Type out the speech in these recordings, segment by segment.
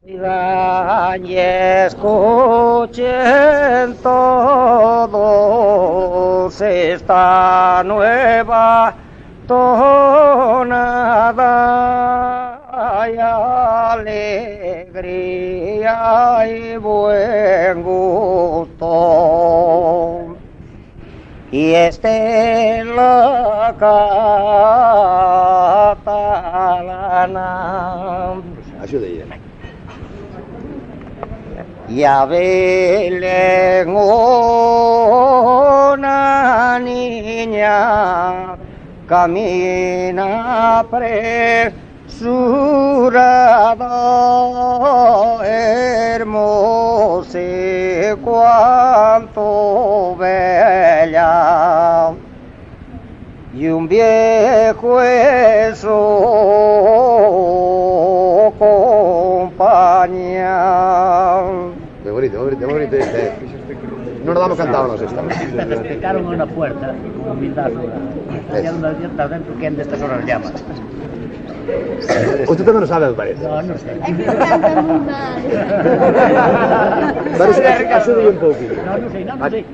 Oigan y escuchen todos esta nueva tonada, hay alegría y buen gusto. Y en la catalana. Ayude. Ya Belén, una niña camina apresurada, hermosa y cuanto bella, y un viejo eso compañía. Muy bonito. No nos damos cantado esta. Respetaron una puerta con humildad había unas dientes dentro que en de estas horas llamas. Usted también lo sabe, me parece. No, no sé. Es que canta muy mal. Pero ayude un poquito. No sé.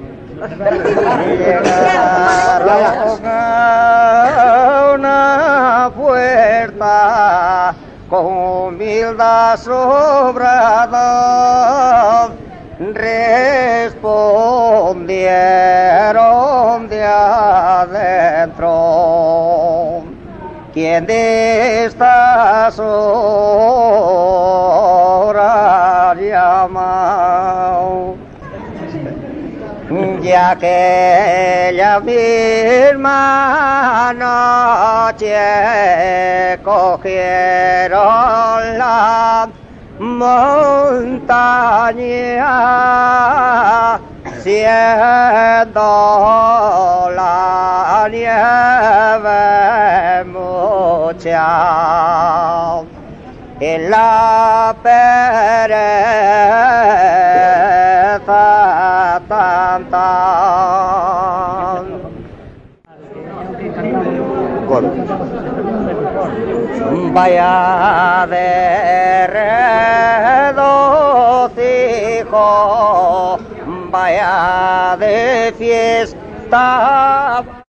Llegaron a una puerta con humildad sobrada, respondieron de adentro: ¿quién de estas horas llama? Ya que aquella misma noche cogieron la montaña, siendo la nieve mucha, en la pereza tanta. Vaya de regocijo, vaya de fiesta.